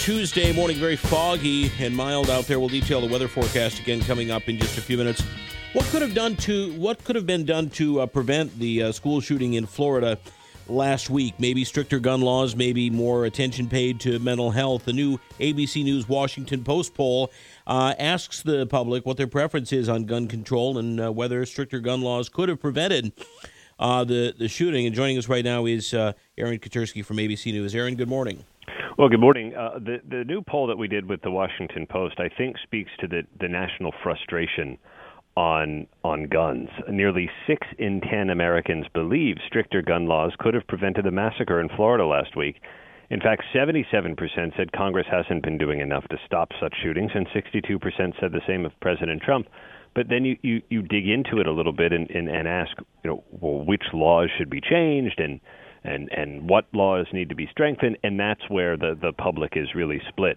Tuesday morning, very foggy and mild out there. We'll detail the weather forecast again coming up in just a few minutes. What could have been done to prevent the school shooting in Florida last week? Maybe stricter gun laws, maybe more attention paid to mental health. The new ABC News Washington Post poll asks the public what their preference is on gun control and whether stricter gun laws could have prevented the shooting. And joining us right now is Aaron Katersky from ABC News. Aaron, good morning. Well, good morning. The new poll that we did with the Washington Post, I think, speaks to the national frustration on guns. Nearly 6 in 10 Americans believe stricter gun laws could have prevented a massacre in Florida last week. In fact, 77% said Congress hasn't been doing enough to stop such shootings, and 62% said the same of President Trump. But then you dig into it a little bit and ask, well, which laws should be changed and what laws need to be strengthened, and that's where the public is really split.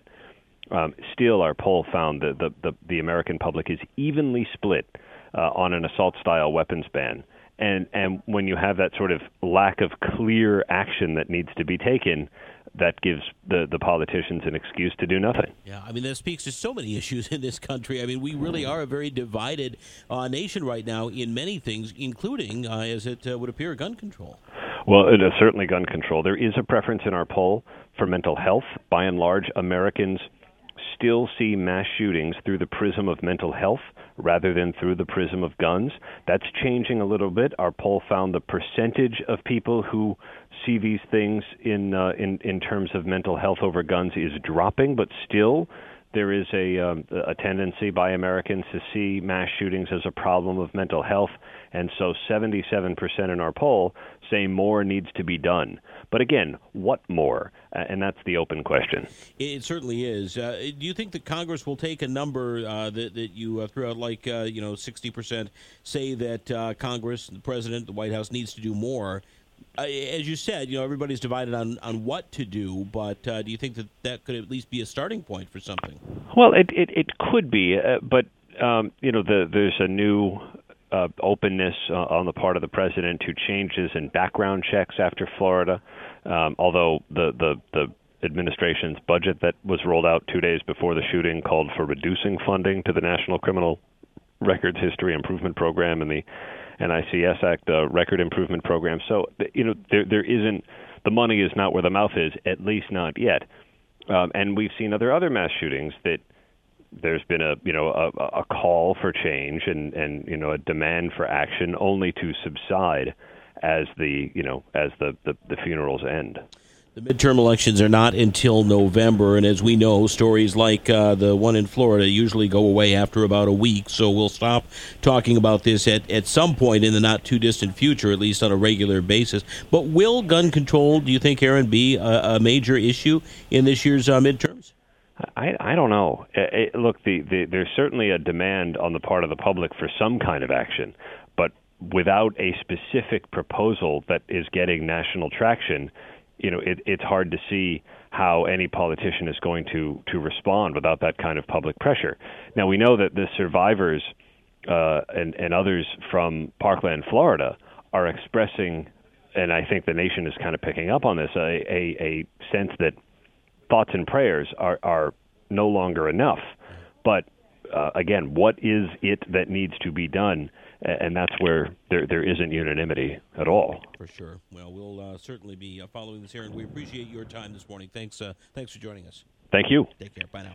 Still, our poll found that the American public is evenly split on an assault-style weapons ban. And when you have that sort of lack of clear action that needs to be taken, that gives the politicians an excuse to do nothing. Yeah, I mean, that speaks to so many issues in this country. I mean, we really are a very divided nation right now in many things, including, as it would appear, gun control. Well, it is certainly gun control. There is a preference in our poll for mental health. By and large, Americans still see mass shootings through the prism of mental health rather than through the prism of guns. That's changing a little bit. Our poll found the percentage of people who see these things in terms of mental health over guns is dropping, but still there is a tendency by Americans to see mass shootings as a problem of mental health, and so 77% in our poll say more needs to be done. But again, what more? And that's the open question. It certainly is. Do you think that Congress will take a number that you threw out, like 60% say that Congress, the President, the White House needs to do more? As you said, everybody's divided on what to do, but do you think that could at least be a starting point for something? Well, it could be, but there's a new openness on the part of the president to changes in background checks after Florida, although the administration's budget that was rolled out 2 days before the shooting called for reducing funding to the National Criminal Records History Improvement Program and the NICS Act Record Improvement Program. So, there isn't, the money is not where the mouth is, at least not yet. And we've seen other mass shootings that there's been a call for change and a demand for action only to subside as the funerals end. The midterm elections are not until November, and as we know, stories like the one in Florida usually go away after about a week, so we'll stop talking about this at some point in the not-too-distant future, at least on a regular basis. But will gun control, do you think, Aaron, be a major issue in this year's midterms? I don't know. Look, there's certainly a demand on the part of the public for some kind of action, but without a specific proposal that is getting national traction, it's hard to see how any politician is going to respond without that kind of public pressure. Now, we know that the survivors and others from Parkland, Florida, are expressing, and I think the nation is kind of picking up on this, a sense that thoughts and prayers are no longer enough. But again, what is it that needs to be done? And that's where there isn't unanimity at all. For sure. Well, we'll certainly be following this, Aaron. We appreciate your time this morning. Thanks for joining us. Thank you. Take care. Bye now.